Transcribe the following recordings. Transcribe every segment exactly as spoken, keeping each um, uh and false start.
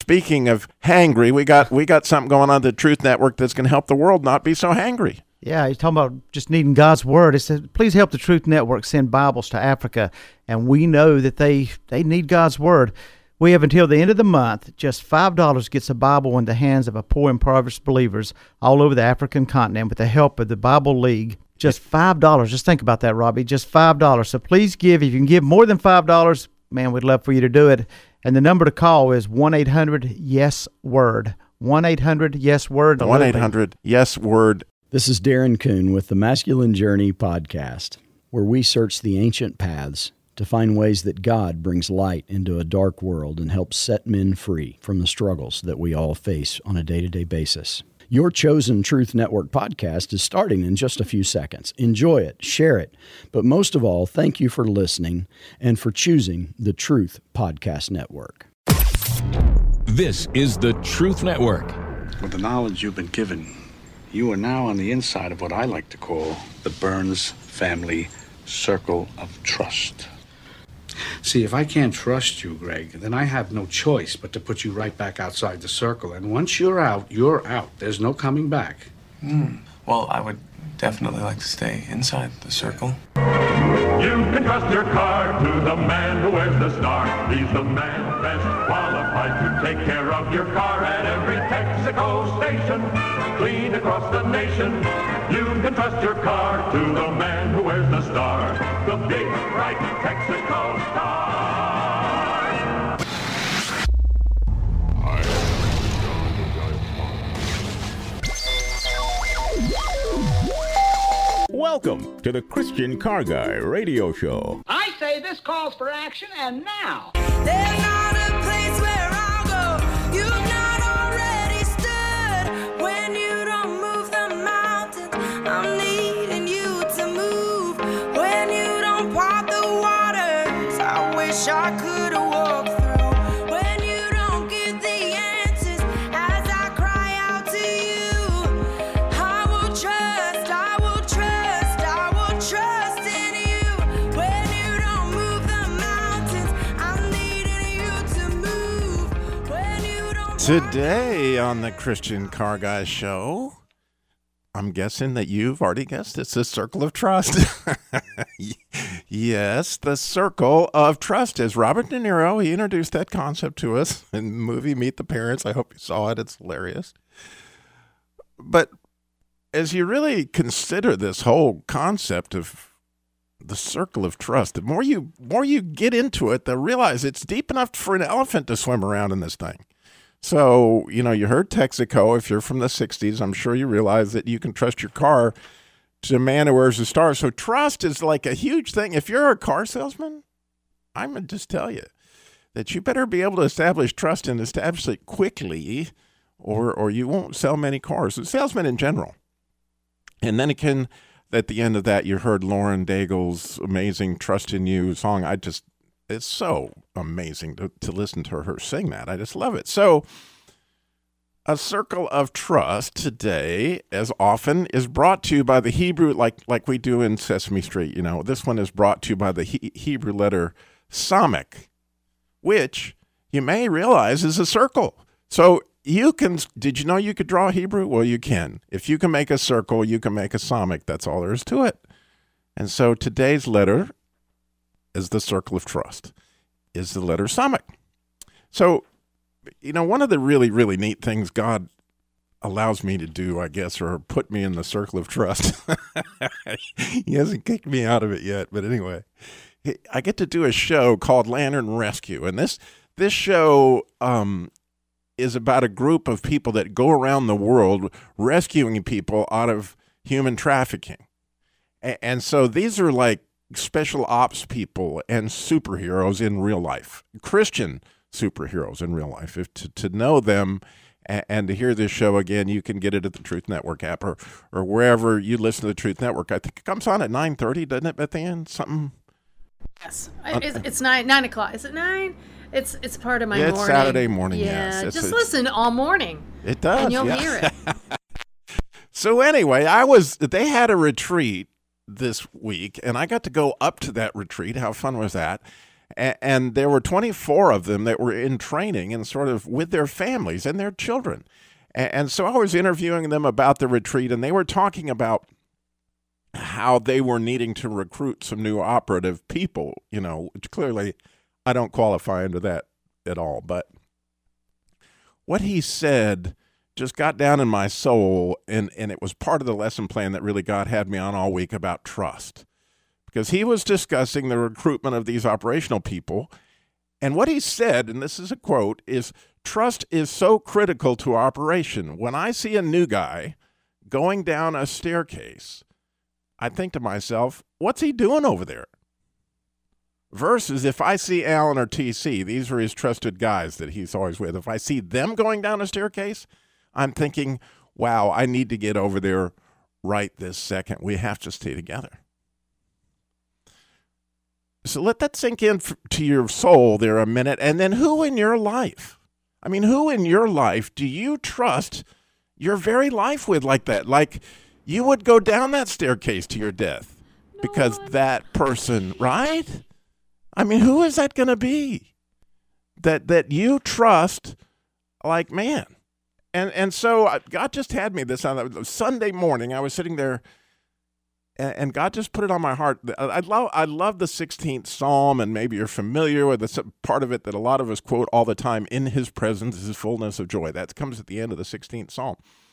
speaking of hangry, we got we got something going on the Truth Network that's going to help the world not be so hangry. Yeah, he's talking about just needing God's word. He said, please help the Truth Network send Bibles to Africa. And we know that they, they need God's word. We have until the end of the month. Just five dollars gets a Bible in the hands of a poor, impoverished believers all over the African continent with the help of the Bible League. Just five dollars. Just think about that, Robbie. Just five dollars. So please give. If you can give more than five dollars, man, we'd love for you to do it. And the number to call is one eight hundred yes word. one eight hundred yes word. one eight hundred yes word. This is Darren Kuhn with the Masculine Journey podcast, where we search the ancient paths to find ways that God brings light into a dark world and helps set men free from the struggles that we all face on a day-to-day basis. Your chosen Truth Network podcast is starting in just a few seconds. Enjoy it, share it, but most of all, thank you for listening and for choosing the Truth Podcast Network. This is the Truth Network. With the knowledge you've been given, you are now on the inside of what I like to call the Burns family circle of trust. See, if I can't trust you, Greg, then I have no choice but to put you right back outside the circle. And once you're out, you're out. There's no coming back. Hmm. Well, I would definitely like to stay inside the circle. You can trust your car to the man who wears the star. He's the man best qualified to take care of your car at every Texaco station, clean across the nation. You can trust your car to the man who wears the star, the big bright Texaco star. Welcome to the Christian Car Guy Radio Show. I say this calls for action, and now. There's not a place where I'll go you've not already stood. When you don't move the mountains, I'm needing you to move. When you don't part the waters, I wish I could have walked through. When you don't give the answers as I cry out to you, I will trust, I will trust, I will trust in you. When you don't move the mountains, I'm needing you to move. When you don't. Today on the Christian Car Guy Show, I'm guessing that you've already guessed it's the circle of trust. Yes, the circle of trust. As Robert De Niro, he introduced that concept to us in the movie Meet the Parents. I hope you saw it. It's hilarious. But as you really consider this whole concept of the circle of trust, the more you more you get into it, the realize it's deep enough for an elephant to swim around in this thing. So, you know, you heard Texaco. If you're from the sixties, I'm sure you realize that you can trust your car to a man who wears a star. So trust is like a huge thing. If you're a car salesman, I'm going to just tell you that you better be able to establish trust and establish it quickly, or or you won't sell many cars. So salesmen in general. And then again, at the end of that, you heard Lauren Daigle's amazing Trust in You song. I just, it's so amazing to, to listen to her sing that. I just love it. So a circle of trust today, as often, is brought to you by the Hebrew, like like we do in Sesame Street. You know, this one is brought to you by the he- Hebrew letter Samech, which you may realize is a circle. So you can, did you know you could draw Hebrew? Well, you can. If you can make a circle, you can make a Samech. That's all there is to it. And so today's letter is the circle of trust, is the letter Samech. So, you know, one of the really, really neat things God allows me to do, I guess, or put me in the circle of trust. He hasn't kicked me out of it yet, but anyway, I get to do a show called Lantern Rescue. And this this show um, is about a group of people that go around the world rescuing people out of human trafficking. And, and so these are like special ops people and superheroes in real life, Christian superheroes in real life. If to, to know them and, and to hear this show again, you can get it at the Truth Network app or, or wherever you listen to the Truth Network. I think it comes on at nine thirty, doesn't it, Beth Ann? Something. Yes, it's, it's nine nine o'clock. Is it nine? It's it's part of my yeah, morning. It's Saturday morning. Yeah, yes. It's, just it's, listen all morning. It does, and you'll yeah. hear it. So anyway, I was. They had a retreat this week, and I got to go up to that retreat. How fun was that? And, and there were twenty-four of them that were in training and sort of with their families and their children. And, and so I was interviewing them about the retreat, and they were talking about how they were needing to recruit some new operative people, you know, which clearly I don't qualify under that at all. But what he said just got down in my soul, and, and it was part of the lesson plan that really God had me on all week about trust. Because he was discussing the recruitment of these operational people, and what he said, and this is a quote, is trust is so critical to operation. When I see a new guy going down a staircase, I think to myself, what's he doing over there? Versus if I see Alan or T C, these are his trusted guys that he's always with. If I see them going down a staircase, I'm thinking, wow, I need to get over there right this second. We have to stay together. So let that sink in to your soul there a minute. And then who in your life? I mean, who in your life do you trust your very life with like that? Like you would go down that staircase to your death because that person, right? I mean, who is that going to be that that you trust like, man? And and so God just had me this on Sunday morning. I was sitting there, and, and God just put it on my heart. I love I love the sixteenth Psalm, and maybe you're familiar with the part of it that a lot of us quote all the time. In His presence is fullness of joy. That comes at the end of the sixteenth Psalm.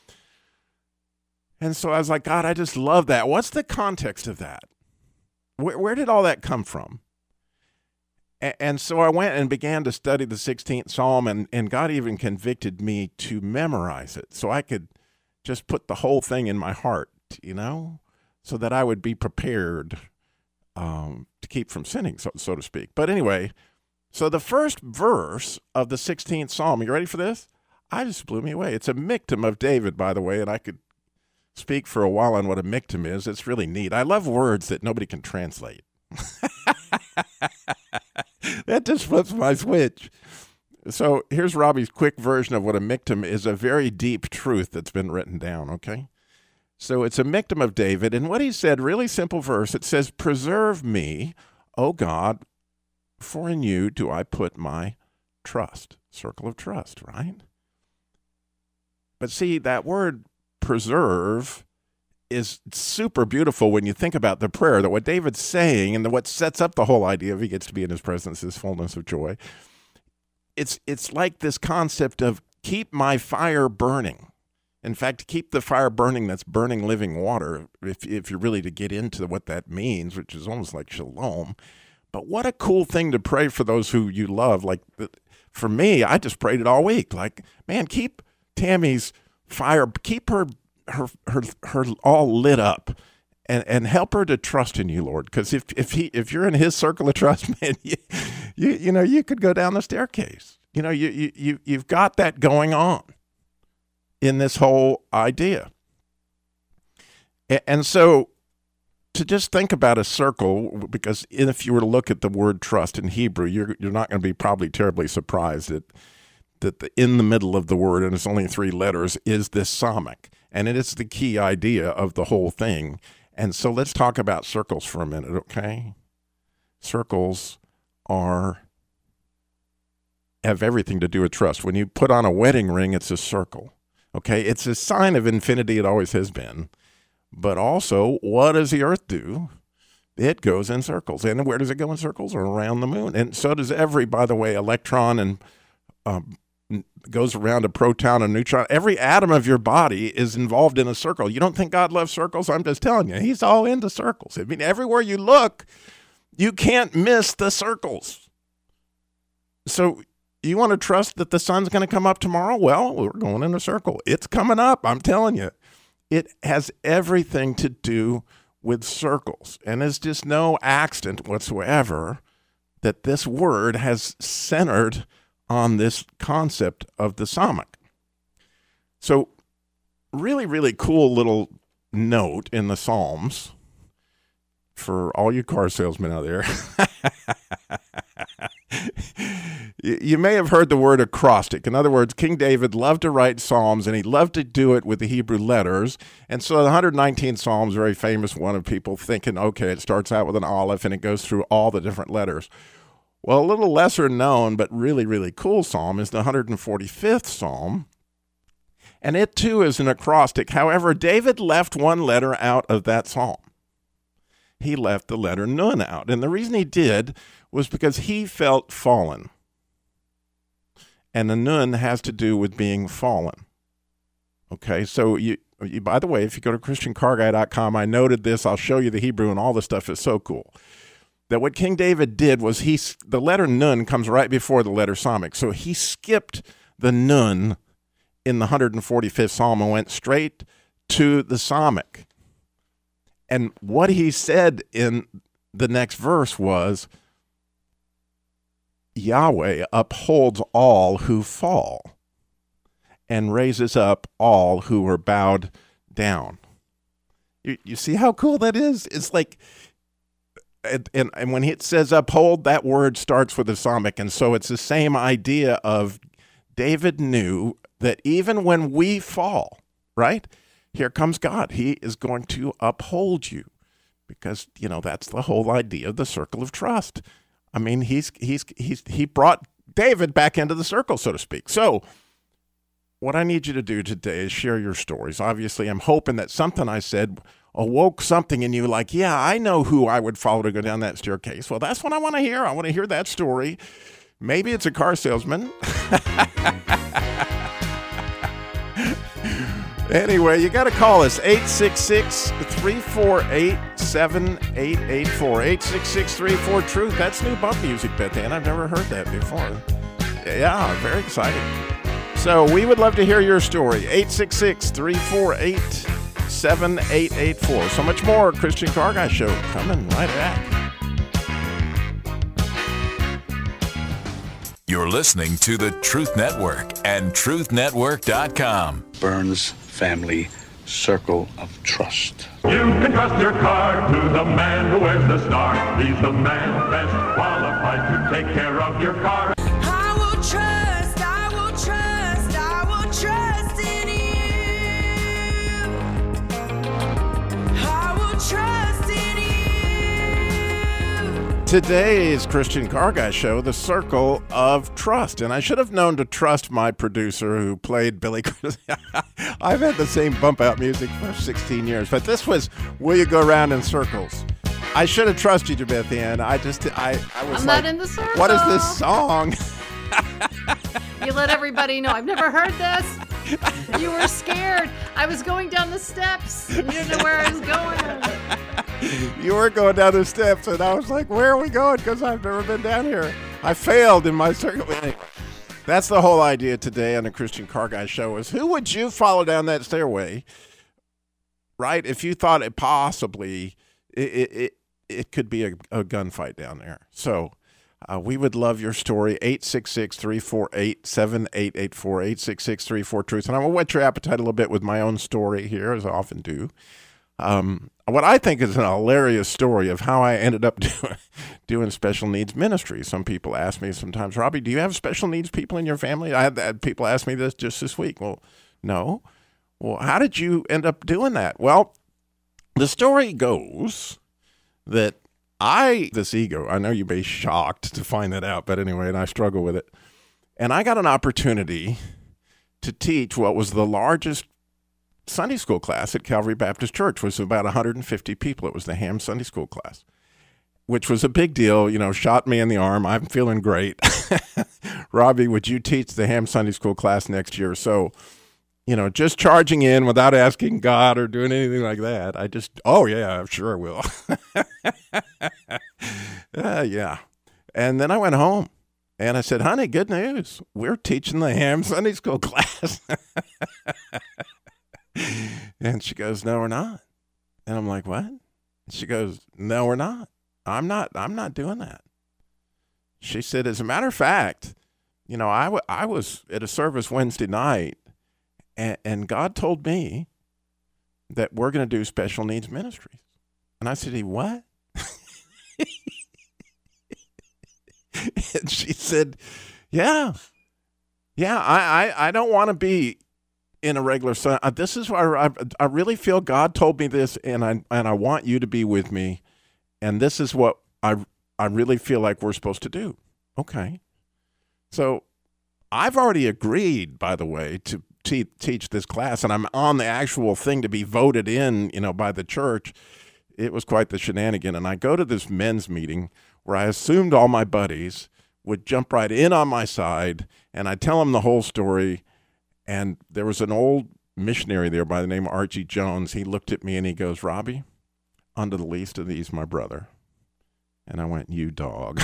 And so I was like, God, I just love that. What's the context of that? Where, where did all that come from? And, and so I went and began to study the sixteenth Psalm, and, and God even convicted me to memorize it so I could just put the whole thing in my heart, you know, so that I would be prepared um, to keep from sinning, so, so to speak. But anyway, so the first verse of the sixteenth Psalm, you ready for this? I just blew me away. It's a miktam of David, by the way, and I could speak for a while on what a miktam is. It's really neat. I love words that nobody can translate. That just flips my switch. So here's Robbie's quick version of what a miktam is, a very deep truth that's been written down, okay? So it's a miktam of David, and what he said, really simple verse, it says, "Preserve me, O God, for in you do I put my trust." Circle of trust, right? But see, that word preserve is super beautiful when you think about the prayer, that what David's saying and the, what sets up the whole idea of he gets to be in his presence is fullness of joy. It's it's like this concept of keep my fire burning. In fact, keep the fire burning that's burning living water, if if you're really to get into what that means, which is almost like shalom. But what a cool thing to pray for those who you love. Like for me, I just prayed it all week. Like, man, keep Tammy's fire, keep her her her her all lit up, and and help her to trust in you, Lord. Because if if he if you're in His circle of trust, man, you you, you know you could go down the staircase. You know you you you you've got that going on in this whole idea. And, and so to just think about a circle, because if you were to look at the word trust in Hebrew, you're you're not going to be probably terribly surprised that that the, in the middle of the word, and it's only three letters, is this psalmic. And it is the key idea of the whole thing. And so let's talk about circles for a minute, okay? Circles are have everything to do with trust. When you put on a wedding ring, it's a circle, okay? It's a sign of infinity. It always has been. But also, what does the earth do? It goes in circles. And where does it go in circles? Around the moon. And so does every, by the way, electron and um, goes around a proton and neutron. Every atom of your body is involved in a circle. You don't think God loves circles? I'm just telling you, He's all into circles. I mean, everywhere you look, you can't miss the circles. So you want to trust that the sun's going to come up tomorrow? Well, we're going in a circle. It's coming up, I'm telling you. It has everything to do with circles. And it's just no accident whatsoever that this word has centered on this concept of the psalmic. So really, really cool little note in the Psalms for all you car salesmen out there. You may have heard the word acrostic. In other words, King David loved to write psalms, and he loved to do it with the Hebrew letters. And so the one hundred nineteenth Psalm is a very famous one of people thinking, okay, it starts out with an aleph, and it goes through all the different letters. Well, a little lesser known, but really, really cool psalm is the one hundred forty-fifth Psalm. And it too is an acrostic. However, David left one letter out of that psalm. He left the letter Nun out. And the reason he did was because he felt fallen. And the Nun has to do with being fallen. Okay, so you, you by the way, if you go to Christian Car Guy dot com, I noted this. I'll show you the Hebrew and all the stuff is so cool. That what King David did was he, the letter Nun comes right before the letter Psalmic. So he skipped the Nun in the one hundred forty-fifth Psalm and went straight to the Psalmic. And what he said in the next verse was, Yahweh upholds all who fall and raises up all who are bowed down. You, you see how cool that is? It's like, and, and, and when it says uphold, that word starts with the Psalmic. And so it's the same idea of David knew that even when we fall, right? Here comes God. He is going to uphold you because, you know, that's the whole idea of the circle of trust. I mean, he's he's he's he brought David back into the circle, so to speak. So what I need you to do today is share your stories. Obviously, I'm hoping that something I said awoke something in you like, yeah, I know who I would follow to go down that staircase. Well, that's what I want to hear. I want to hear that story. Maybe it's a car salesman. Anyway, you got to call us, eight six six, three four eight, seven eight eight four, eight six six, three four, TRUTH. That's new bump music, Beth Ann. I've never heard that before. Yeah, very exciting. So we would love to hear your story, eight six six, three four eight, seven eight eight four. So much more Christian Car Guy Show coming right back. You're listening to the Truth Network and truth network dot com. Burns Family Circle of Trust. You can trust your car to the man who wears the star. He's the man best qualified to take care of your car. I will trust, I will trust, I will trust in you. I will trust in you. Today's Christian Car Guy Show, the Circle of Trust. And I should have known to trust my producer who played Billy Crystal. I've had the same bump out music for sixteen years, but this was Will You Go Round in Circles? I should have trusted you, Beth Ann. I just, I, I was I'm like, not in the circle. What is this song? You let everybody know. I've never heard this. You were scared. I was going down the steps. And you didn't know where I was going. You were going down the steps, and I was like, where are we going? Because I've never been down here. I failed in my circle. Anyway, that's the whole idea today on the Christian Car Guy Show is who would you follow down that stairway, right? If you thought it possibly, it it, it could be a, a gunfight down there. So uh, we would love your story, eight six six, three four eight, seven eight eight four, eight six six, three four, TRUTH. And I'm going to whet your appetite a little bit with my own story here, as I often do. Um, what I think is an hilarious story of how I ended up doing, doing special needs ministry. Some people ask me sometimes, Robbie, do you have special needs people in your family? I had, had people ask me this just this week. Well, no. Well, how did you end up doing that? Well, the story goes that I, this ego, I know you'd be shocked to find that out, but anyway, and I struggle with it. And I got an opportunity to teach what was the largest Sunday school class at Calvary Baptist Church. It was about one hundred fifty people. It was the Ham Sunday School class, which was a big deal. You know, shot me in the arm. I'm feeling great. Robbie, would you teach the Ham Sunday School class next year? So, you know, just charging in without asking God or doing anything like that. I just, oh, yeah, I'm sure I will. uh, yeah. And then I went home and I said, honey, good news. We're teaching the Ham Sunday School class. And she goes, no, we're not. And I'm like, what? And she goes, no, we're not. I'm not, I'm not doing that. She said, as a matter of fact, you know, I, w- I was at a service Wednesday night and, and God told me that we're going to do special needs ministries. And I said, he what? And she said, yeah, yeah, I, I, I don't want to be in a regular Sunday. Uh, this is why I, I really feel God told me this, and I and I want you to be with me, and this is what I I really feel like we're supposed to do. okay. So I've already agreed, by the way, to te- teach this class, and I'm on the actual thing to be voted in, you know, by the church. It was quite the shenanigan. And I go to this men's meeting where I assumed all my buddies would jump right in on my side, and I tell them the whole story. And there was an old missionary there by the name of Archie Jones. He looked at me and he goes, Robbie, unto the least of these, my brother. And I went, you dog.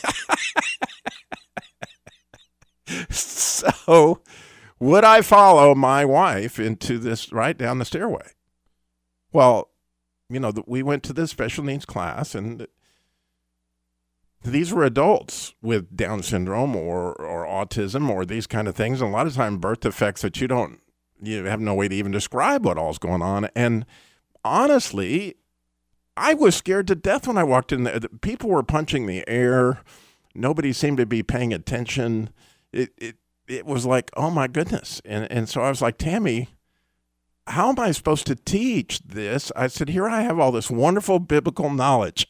So would I follow my wife into this right down the stairway? Well, you know, we went to this special needs class, and these were adults with Down syndrome or, or autism or these kind of things. And a lot of time birth defects that you don't, you have no way to even describe what all's going on. And honestly, I was scared to death when I walked in there. People were punching the air. Nobody seemed to be paying attention. It it it was like, oh my goodness. And and so I was like, Tammy, how am I supposed to teach this? I said, here I have all this wonderful biblical knowledge.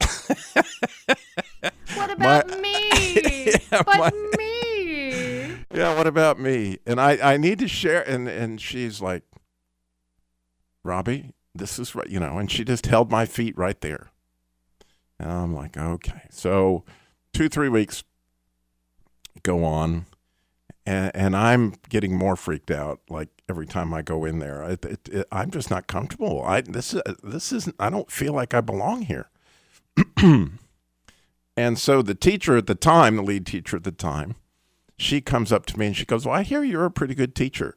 What about my, me? yeah, but my, me. Yeah, what about me? And I, I need to share. And, and she's like, Robbie, this is right, you know, and she just held my feet right there. And I'm like, okay. So two, three weeks go on, and, and I'm getting more freaked out. Like every time I go in there, it, it, it, I'm just not comfortable. I this is this isn't. I don't feel like I belong here. And so the teacher at the time, the lead teacher at the time, she comes up to me and she goes, well, I hear you're a pretty good teacher.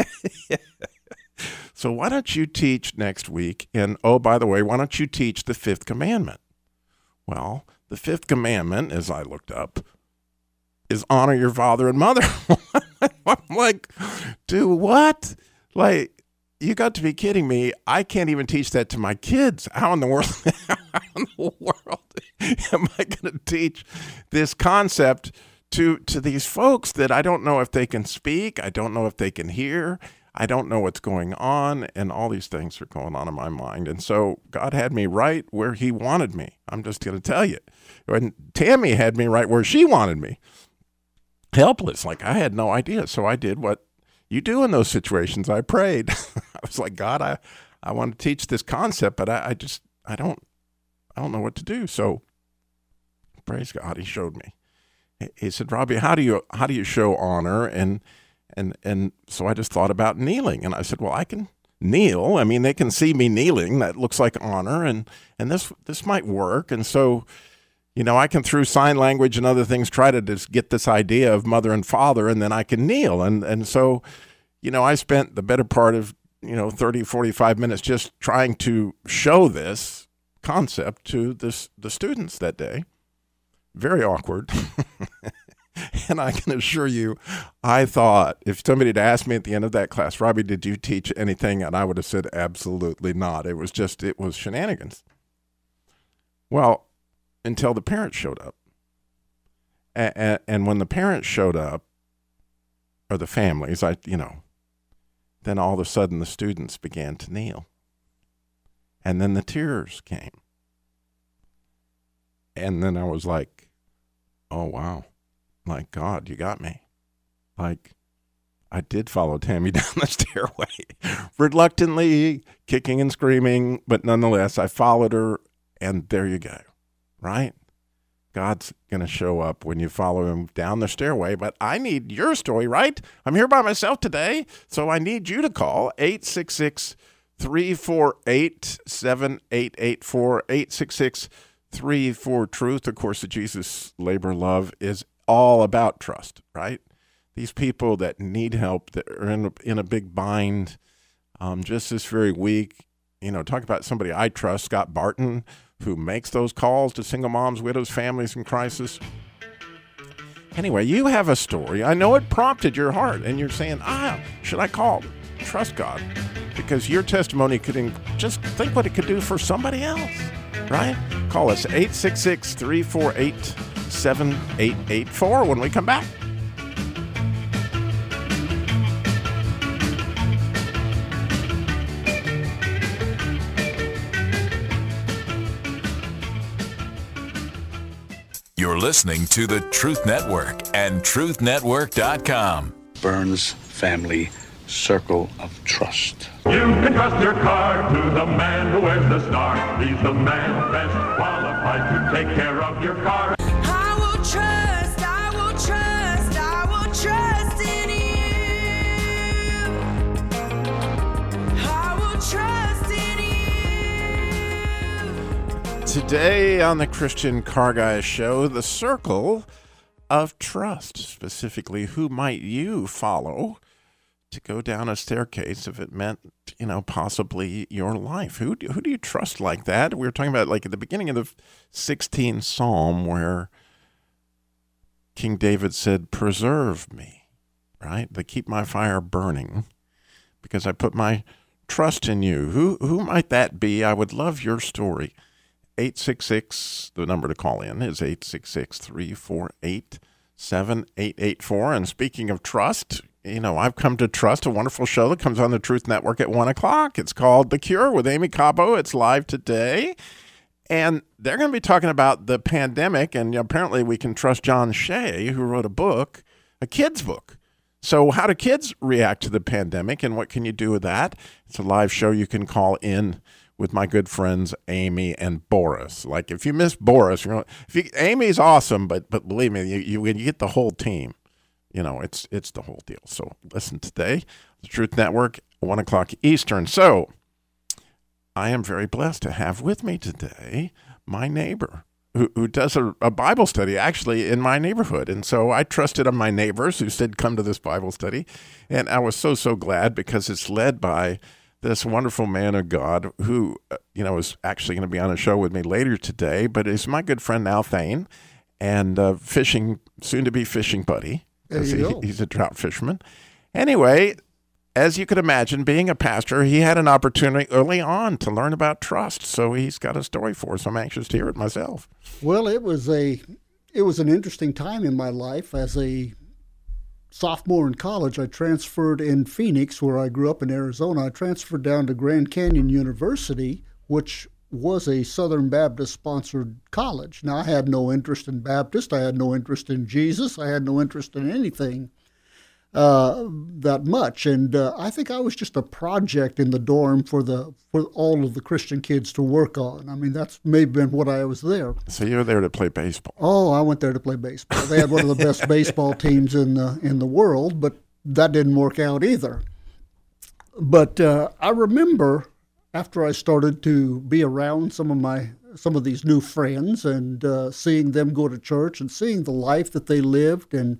So why don't you teach next week? And, oh, by the way, why don't you teach the fifth commandment? Well, the fifth commandment, as I looked up, is honor your father and mother. I'm like, do what? Like, you got to be kidding me. I can't even teach that to my kids. How in the world, how in the world am I going to teach this concept to to these folks that I don't know if they can speak? I don't know if they can hear. I don't know what's going on, and all these things are going on in my mind. And so God had me right where he wanted me. I'm just going to tell you. And Tammy had me right where she wanted me. Helpless, like I had no idea. So I did what you do in those situations. I prayed. I was like, God, I, I want to teach this concept, but I, I just, I don't, I don't know what to do. So praise God, he showed me. He said, Robbie, how do you, how do you show honor? And, and, and so I just thought about kneeling, and I said, well, I can kneel. I mean, they can see me kneeling. That looks like honor. And, and this, this might work. And so, you know, I can, through sign language and other things, try to just get this idea of mother and father, and then I can kneel. And and so, you know, I spent the better part of, you know, thirty, forty-five minutes just trying to show this concept to this, the students that day. Very awkward. And I can assure you, I thought if somebody had asked me at the end of that class, Robbie, did you teach anything? And I would have said, absolutely not. It was just, it was shenanigans. Well, until the parents showed up. And, and when the parents showed up, or the families, I, you know, then all of a sudden the students began to kneel. And then the tears came. And then I was like, oh, wow. Like, God, you got me. Like, I did follow Tammy down the stairway, reluctantly, kicking and screaming, but nonetheless, I followed her, and there you go. Right? God's going to show up when you follow him down the stairway, but I need your story, right? I'm here by myself today, so I need you to call eight six six, three four eight, seven eight eight four, eight six six, three four, truth. Of course, the Jesus Labor Love is all about trust, right? These people that need help, that are in a, in a big bind, um, just this very week, you know, talk about somebody I trust, Scott Barton, who makes those calls to single moms, widows, families in crisis. Anyway, you have a story. I know it prompted your heart, and you're saying, ah, should I call? Trust God, because your testimony could in- just think what it could do for somebody else, right? Call us eight six six, three four eight, seven eight eight four when we come back. You're listening to the Truth Network and truth network dot com. Burns Family Circle of Trust. You can trust your car to the man who wears the star. He's the man best qualified to take care of your car. I will trust, I will trust, I will trust in you. I will trust in you. Today on the Christian Car Guy Show, the circle of trust. Specifically, who might you follow to go down a staircase if it meant, you know, possibly your life? Who do, who do you trust like that? We were talking about, like, at the beginning of the sixteenth Psalm, where King David said, preserve me, right? To keep my fire burning because I put my trust in you. Who, who might that be? I would love your story. eight six six, the number to call in is eight six six, three four eight, seven eight eight four. And speaking of trust, you know, I've come to trust a wonderful show that comes on the Truth Network at one o'clock. It's called The Cure with Amy Cabo. It's live today. And they're going to be talking about the pandemic. And apparently we can trust John Shea, who wrote a book, a kid's book. So how do kids react to the pandemic and what can you do with that? It's a live show you can call in with my good friends Amy and Boris. Like, if you miss Boris, you know, if you, Amy's awesome, but but believe me, you, you when you get the whole team, you know, it's it's the whole deal. So listen today, the Truth Network, one o'clock Eastern. So I am very blessed to have with me today my neighbor who, who does a, a Bible study actually in my neighborhood. And so I trusted on my neighbors who said, come to this Bible study. And I was so, so glad because it's led by this wonderful man of God who, uh, you know, is actually going to be on a show with me later today, but is my good friend Al Thane and uh, fishing, soon-to-be fishing buddy. There you he, go. He's a trout fisherman. Anyway, as you could imagine, being a pastor, he had an opportunity early on to learn about trust, so he's got a story for us. I'm anxious to hear it myself. Well, it was a, it was an interesting time in my life. As a sophomore in college, I transferred in Phoenix, where I grew up in Arizona. I transferred down to Grand Canyon University, which was a Southern Baptist-sponsored college. Now, I had no interest in Baptist. I had no interest in Jesus. I had no interest in anything uh, that much. And uh, I think I was just a project in the dorm for the for all of the Christian kids to work on. I mean, that's may have been what I was there. So you were there to play baseball. Oh, I went there to play baseball. They had one of the best baseball teams in the in the world, but that didn't work out either. But uh, I remember after I started to be around some of my some of these new friends and uh, seeing them go to church and seeing the life that they lived and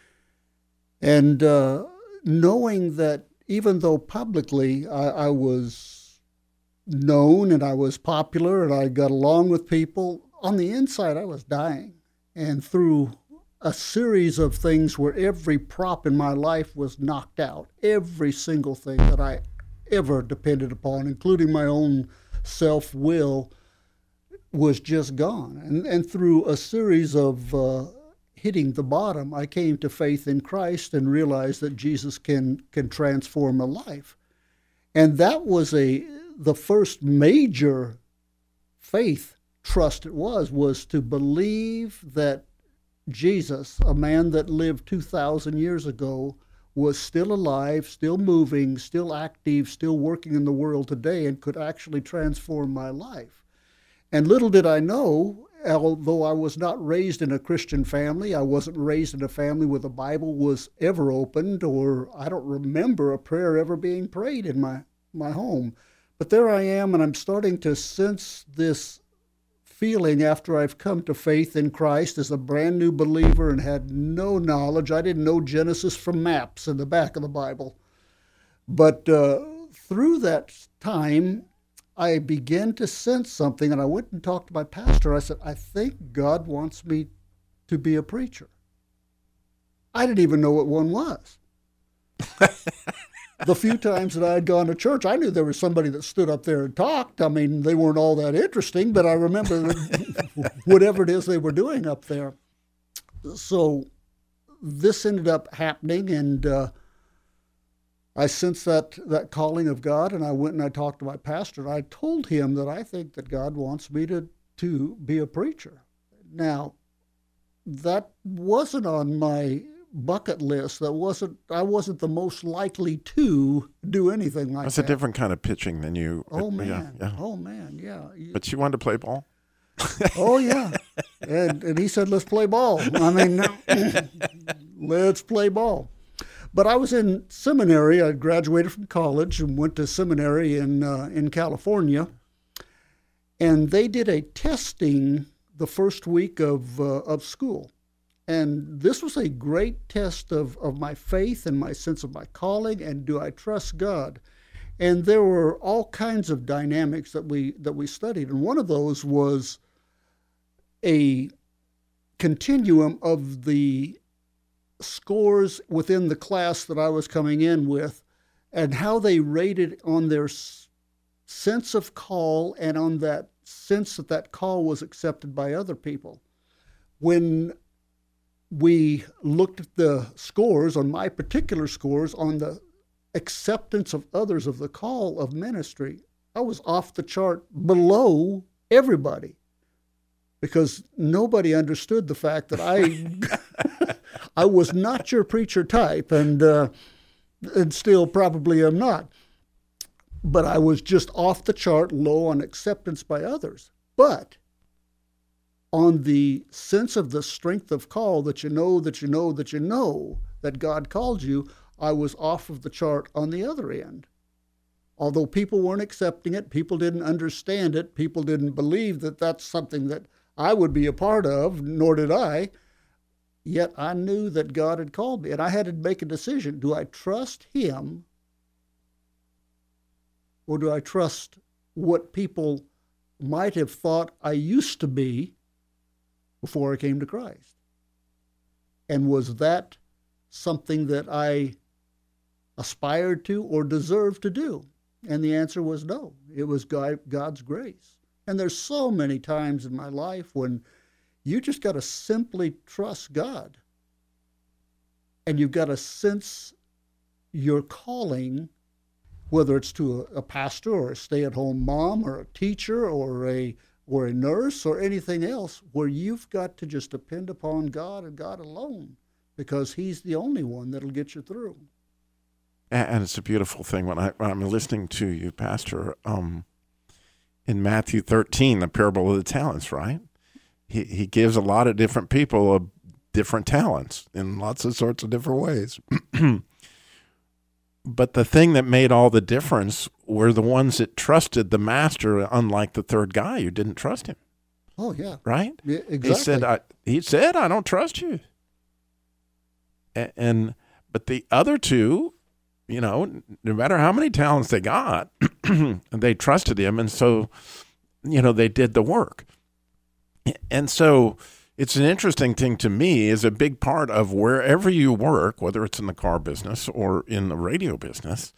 and uh, knowing that even though publicly I, I was known and I was popular and I got along with people, on the inside I was dying. And through a series of things where every prop in my life was knocked out, every single thing that I ever depended upon, including my own self-will, was just gone. And, and through a series of uh, hitting the bottom, I came to faith in Christ and realized that Jesus can can transform a life. And that was a the first major faith trust it was, was to believe that Jesus, a man that lived two thousand years ago, was still alive, still moving, still active, still working in the world today, and could actually transform my life. And little did I know, although I was not raised in a Christian family, I wasn't raised in a family where the Bible was ever opened, or I don't remember a prayer ever being prayed in my, my home. But there I am, and I'm starting to sense this feeling after I've come to faith in Christ as a brand new believer and had no knowledge. I didn't know Genesis from maps in the back of the Bible. But uh, through that time, I began to sense something, and I went and talked to my pastor. I said, I think God wants me to be a preacher. I didn't even know what one was. The few times that I had gone to church, I knew there was somebody that stood up there and talked. I mean, they weren't all that interesting, but I remember whatever it is they were doing up there. So this ended up happening, and uh, I sensed that, that calling of God, and I went and I talked to my pastor, and I told him that I think that God wants me to, to be a preacher. Now, that wasn't on my bucket list. That wasn't. I wasn't the most likely to do anything like That's that. a different kind of pitching than you. Oh yeah, man! yeah. Oh man! Yeah. But you wanted to play ball. Oh yeah, and and he said, "Let's play ball." I mean, let's play ball. But I was in seminary. I graduated from college and went to seminary in uh, in California, and they did a testing the first week of uh, of school, and this was a great test of of my faith and my sense of my calling and do I trust God. And there were all kinds of dynamics that we that we studied, and one of those was a continuum of the scores within the class that I was coming in with and how they rated on their s- sense of call and on that sense that that call was accepted by other people. When we looked at the scores, on my particular scores, on the acceptance of others of the call of ministry, I was off the chart below everybody, because nobody understood the fact that I I was not your preacher type, and uh, and still probably am not. But I was just off the chart, low on acceptance by others. But on the sense of the strength of call, that you know, that you know, that you know that God called you, I was off of the chart on the other end. Although people weren't accepting it, people didn't understand it, people didn't believe that that's something that I would be a part of, nor did I, yet I knew that God had called me, and I had to make a decision. Do I trust Him, or do I trust what people might have thought I used to be before I came to Christ? And was that something that I aspired to or deserved to do? And the answer was no. It was God, God's grace. And there's so many times in my life when you just got to simply trust God. And you've got to sense your calling, whether it's to a, a pastor or a stay-at-home mom or a teacher or a or a nurse or anything else, where you've got to just depend upon God and God alone, because He's the only one that'll get you through. And it's a beautiful thing when, I, when I'm listening to you, Pastor, um, in Matthew thirteen, the parable of the talents, right? He he gives a lot of different people a different talents in lots of sorts of different ways. But the thing that made all the difference were the ones that trusted the master, unlike the third guy who didn't trust him. Oh, yeah. Right? Yeah, exactly. He said, I, he said, I don't trust you. And, and but the other two, you know, no matter how many talents they got, they trusted him. And so, you know, they did the work. And so it's an interesting thing to me, is a big part of wherever you work, whether it's in the car business or in the radio business,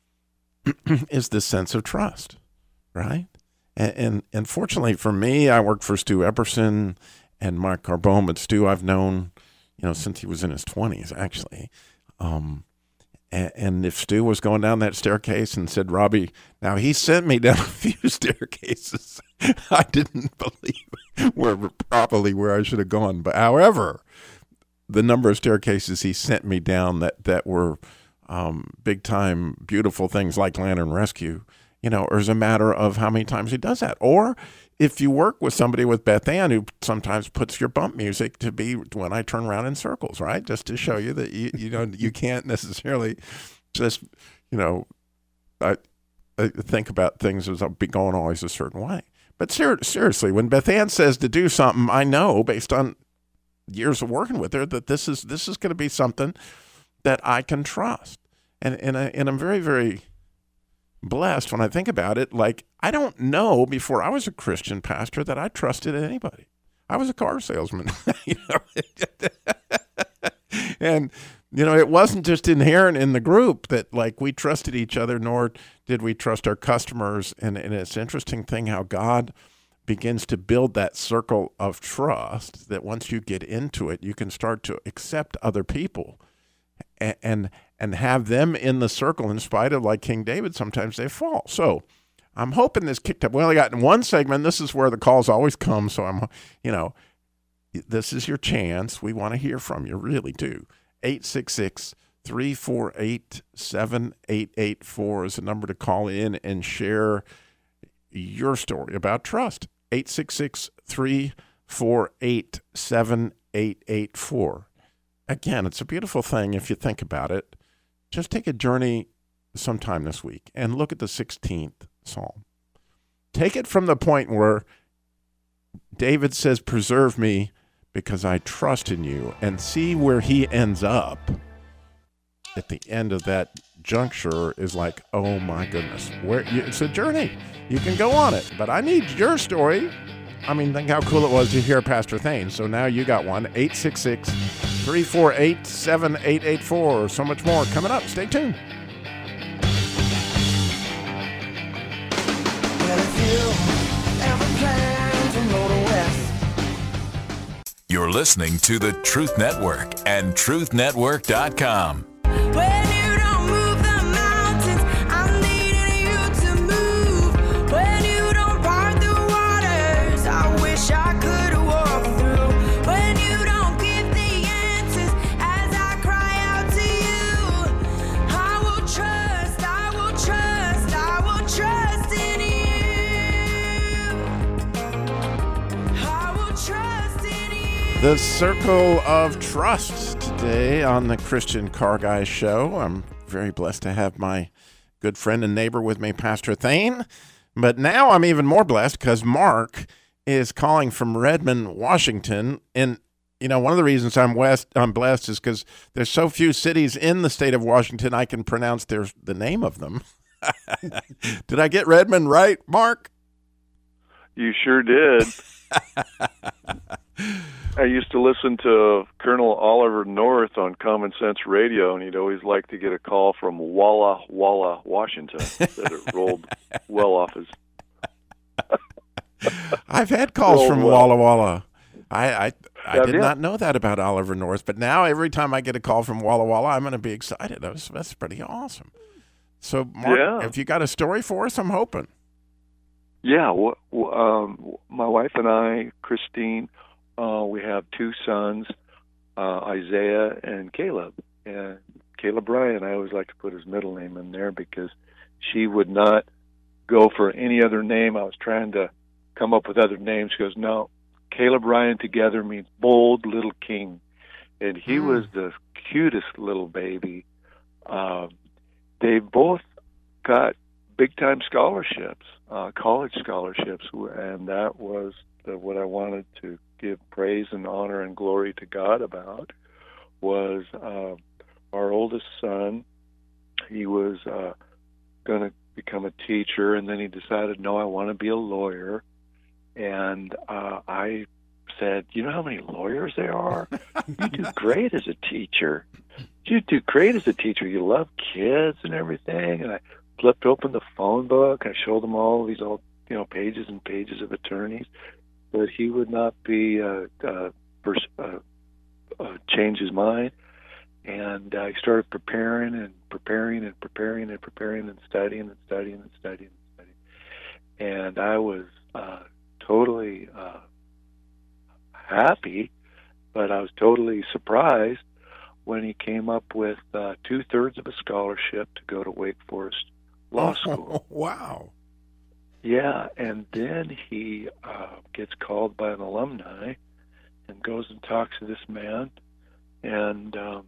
is this sense of trust, right? And, and and fortunately for me, I worked for Stu Epperson and Mike Carbone, but Stu I've known, you know, since he was in his twenties, actually. Um, and, and if Stu was going down that staircase and said, Robbie, now he sent me down a few staircases I didn't believe were probably where I should have gone. But however, the number of staircases he sent me down that, that were um, big time, beautiful things like Lantern Rescue, you know, or is a matter of how many times he does that. Or if you work with somebody with Beth Ann who sometimes puts your bump music to be when I turn around in circles, right? Just to show you that you, you know, you can't necessarily just, you know, I, I think about things as be going always a certain way. But ser- seriously, when Beth Ann says to do something, I know based on years of working with her that this is this is going to be something that I can trust. And and I, and I'm very, very blessed when I think about it. Like, I don't know before I was a Christian pastor that I trusted anybody. I was a car salesman, you know. And, you know, it wasn't just inherent in the group that, like, we trusted each other, nor did we trust our customers. And, and it's an interesting thing how God begins to build that circle of trust, that once you get into it, you can start to accept other people and, and and have them in the circle, in spite of, like King David, sometimes they fall. So I'm hoping this kicked up. We only got in one segment. This is where the calls always come. So I'm, you know, this is your chance. We want to hear from you, really do. eight six six, three four eight, seven eight eight four is the number to call in and share your story about trust. eight six six, three four eight, seven eight eight four. Again, it's a beautiful thing if you think about it. Just take a journey sometime this week and look at the sixteenth Psalm. Take it from the point where David says, preserve me because I trust in you, and see where he ends up at the end of that juncture is like, oh my goodness, where you, it's a journey. You can go on it, but I need your story. I mean, think how cool it was to hear Pastor Thane. So now you got one. eight six six, three four eight, seven eight eight four. So much more coming up. Stay tuned. You're listening to the Truth Network and truth network dot com. When you don't move the mountains, I'm needing you to move. When you don't part the waters, I wish I could walk through. When you don't give the answers as I cry out to you, I will trust, I will trust, I will trust in you. I will trust in you. The Circle of Trust today on the Christian Car Guy Show. I'm very blessed to have my good friend and neighbor with me, Pastor Thane. But now I'm even more blessed because Mark is calling from Redmond, Washington. And, you know, one of the reasons I'm west, I'm blessed is because there's so few cities in the state of Washington I can pronounce their, the name of them. Did I get Redmond right, Mark? You sure did. I used to listen to Colonel Oliver North on Common Sense Radio, and he'd always like to get a call from Walla Walla, Washington. That it rolled well off his. I've had calls from well. Walla Walla. I I, I Have did you? not know that about Oliver North, but now every time I get a call from Walla Walla, I'm going to be excited. That's, that's pretty awesome. So, Mark, Yeah. if you got a story for us, I'm hoping. Yeah, w- w- um, my wife and I, Christine, uh, we have two sons, uh, Isaiah and Caleb. And Caleb Bryan, I always like to put his middle name in there because she would not go for any other name. I was trying to come up with other names. She goes, no, Caleb Bryan together means bold little king. And he Mm. was the cutest little baby. Um, they both got big-time scholarships, uh, college scholarships, and that was the, what I wanted to give praise and honor and glory to God about, was uh, our oldest son. He was uh, going to become a teacher, and then he decided, no, I want to be a lawyer. And uh, I said, you know how many lawyers there are? You do great as a teacher. You do great as a teacher. You love kids and everything. And I flipped open the phone book. I showed them all these old, you know, pages and pages of attorneys. But he would not be uh, uh, pers- uh, uh, change his mind. And I started preparing and preparing and preparing and preparing and studying and studying and studying and studying. And I was uh, totally uh, happy, but I was totally surprised when he came up with uh, two-thirds of a scholarship to go to Wake Forest Law School. Wow. Yeah, and then he uh, gets called by an alumni and goes and talks to this man, and um,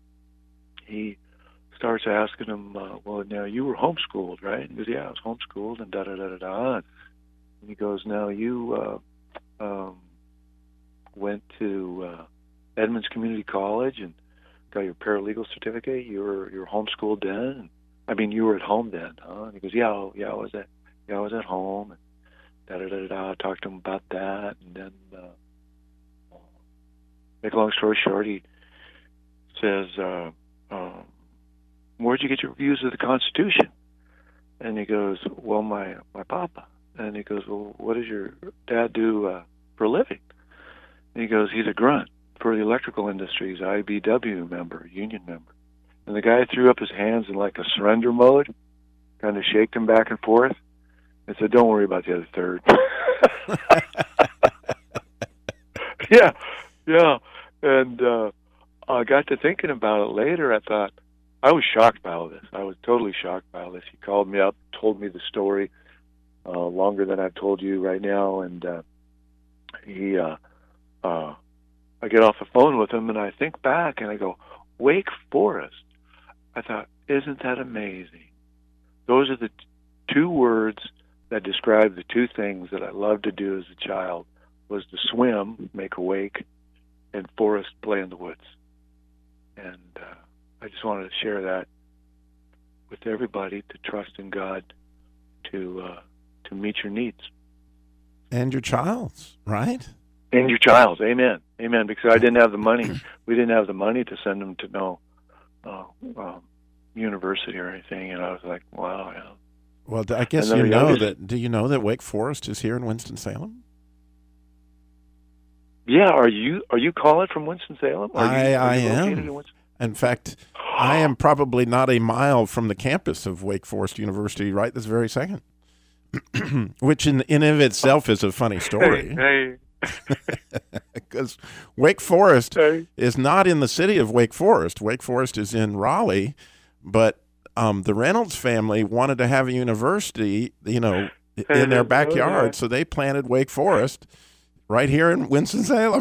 he starts asking him, uh, well, now you were homeschooled, right? He goes, yeah, I was homeschooled, and da-da-da-da-da. And he goes, now you uh, um, went to uh, Edmonds Community College and got your paralegal certificate. You were you were homeschooled then. I mean, you were at home then, huh? And he goes, yeah, oh, yeah, I was at yeah, I was at home. And da da da da. I talked to him about that, and then, uh, make a long story short, he says, uh, um, "Where'd you get your views of the Constitution?" And he goes, "Well, my my papa." And he goes, "Well, what does your dad do uh, for a living?" And he goes, "He's a grunt for the electrical industry. He's an I B W member, union member." And the guy threw up his hands in like a surrender mode, kind of shaked him back and forth, and said, "Don't worry about the other third." yeah, yeah. And uh, I got to thinking about it later. I thought, I was shocked by all this. I was totally shocked by all this. He called me up, told me the story uh, longer than I've told you right now, and uh, he, uh, uh, I get off the phone with him, and I think back, and I go, Wake Forest. I thought, isn't that amazing? Those are the t- two words that describe the two things that I loved to do as a child, was to swim, make a wake, and forest, play in the woods. And uh, I just wanted to share that with everybody, to trust in God to uh, to meet your needs. And your child's, right? And your child's, amen. Amen, because I didn't have the money. We didn't have the money to send them to no uh, um, university or anything, and I was like, wow, yeah. Well, I guess you know youngest, that. Do you know that Wake Forest is here in Winston-Salem? Yeah, are you are you calling from Winston-Salem? Are I, you, are I you am. In, in fact, I am probably not a mile from the campus of Wake Forest University right this very second, which in in of itself is a funny story. Hey, because Wake Forest hey. is not in the city of Wake Forest. Wake Forest is in Raleigh, but um, the Reynolds family wanted to have a university, you know, in their backyard, so they planted Wake Forest right here in Winston-Salem.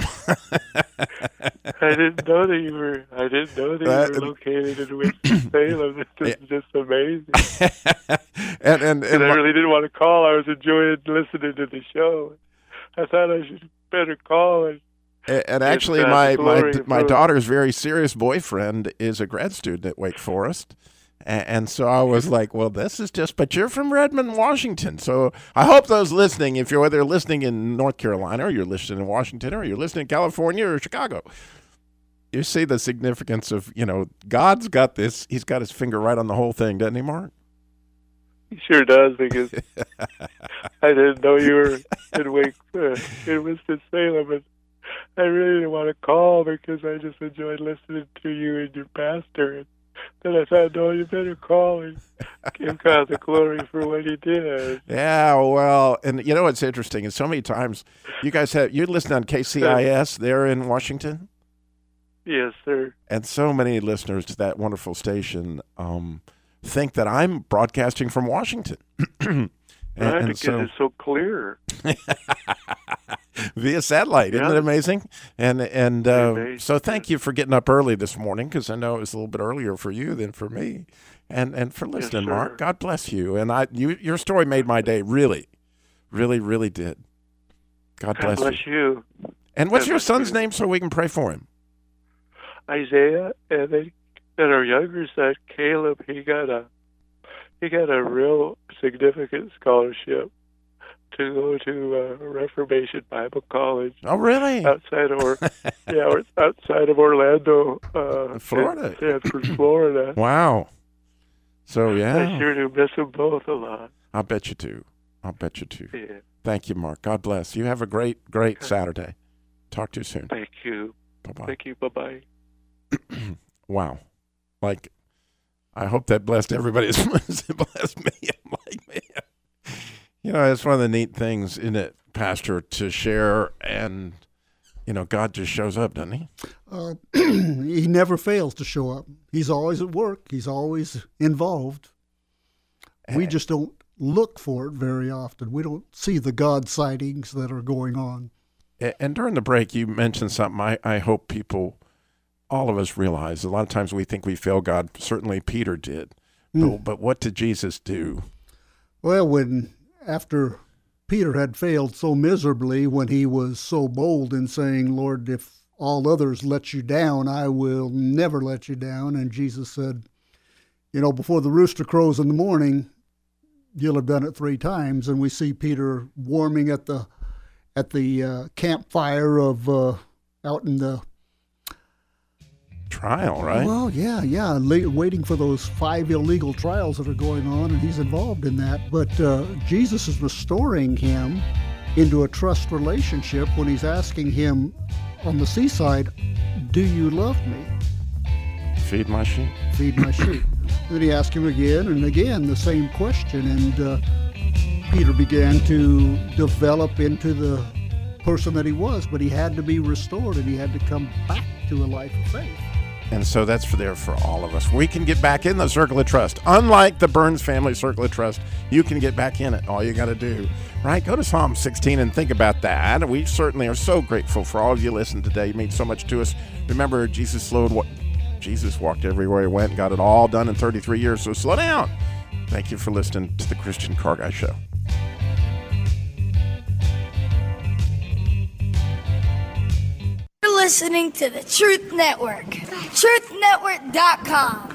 I didn't know that you were. I didn't know that uh, you were located in Winston-Salem. This is just amazing. and and, and I really didn't want to call. I was enjoying listening to the show. I thought I should better call. And, and, and actually, my my my daughter's very serious boyfriend is a grad student at Wake Forest. And so I was like, well, this is just, but you're from Redmond, Washington. So I hope those listening, if you're whether listening in North Carolina or you're listening in Washington or you're listening in California or Chicago, you see the significance of, you know, God's got this. He's got his finger right on the whole thing, doesn't he, Mark? He sure does, because I didn't know you were in Wake, uh, in Winston-Salem. And I really didn't want to call because I just enjoyed listening to you and your pastor. And then I thought, no, you better call and give God the glory for what he did. Yeah, well, and you know what's interesting is so many times you guys have, you listen on K C I S there in Washington? Yes, sir. And so many listeners to that wonderful station um, think that I'm broadcasting from Washington. and, right, and because so, it's so clear. Via satellite, yeah. Isn't it amazing? And and uh, so thank you for getting up early this morning, because I know it was a little bit earlier for you than for me, and and for listening, yes, Mark. God bless you. And I, you, your story made my day. Really, really, really did. God, God bless, bless you. you. And what's God your son's you. name so we can pray for him? Isaiah, and they, and our younger son Caleb. He got a he got a real significant scholarship to go to uh, Reformation Bible College. Oh, really? Outside of or, yeah, outside of Orlando, uh, Florida. Sanford, Florida. Wow. So yeah, I sure do miss them both a lot. I'll bet you do. I'll bet you do. Yeah. Thank you, Mark. God bless. You have a great, great Saturday. Talk to you soon. Thank you. Bye-bye. Thank you. Bye-bye. Wow. Like, I hope that blessed everybody as much as it blessed me. I'm like, man. You know, it's one of the neat things, isn't it, Pastor, to share, and, you know, God just shows up, doesn't he? Uh, he never fails to show up. He's always at work. He's always involved. We just don't look for it very often. We don't see the God sightings that are going on. And during the break, you mentioned something I, I hope people, all of us realize. A lot of times we think we fail God. Certainly Peter did. Mm. But, but what did Jesus do? Well, when after Peter had failed so miserably, when he was so bold in saying, Lord, if all others let you down, I will never let you down. And Jesus said, you know, before the rooster crows in the morning, you'll have done it three times. And we see Peter warming at the at the uh, campfire of uh, out in the trial, right? Well, yeah, yeah, la- waiting for those five illegal trials that are going on, and he's involved in that. But uh, Jesus is restoring him into a trust relationship when he's asking him on the seaside, do you love me? Feed my sheep. Feed my sheep. Then he asked him again and again the same question, and uh, Peter began to develop into the person that he was, but he had to be restored and he had to come back to a life of faith. And so that's for there for all of us. We can get back in the circle of trust. Unlike the Burns family circle of trust, you can get back in it. All you got to do, right? Go to Psalm sixteen and think about that. We certainly are so grateful for all of you listening today. You mean so much to us. Remember, Jesus slowed what Jesus walked everywhere he went and got it all done in thirty-three years. So slow down. Thank you for listening to the Christian Car Guy Show. You're listening to the Truth Network. truth network dot com.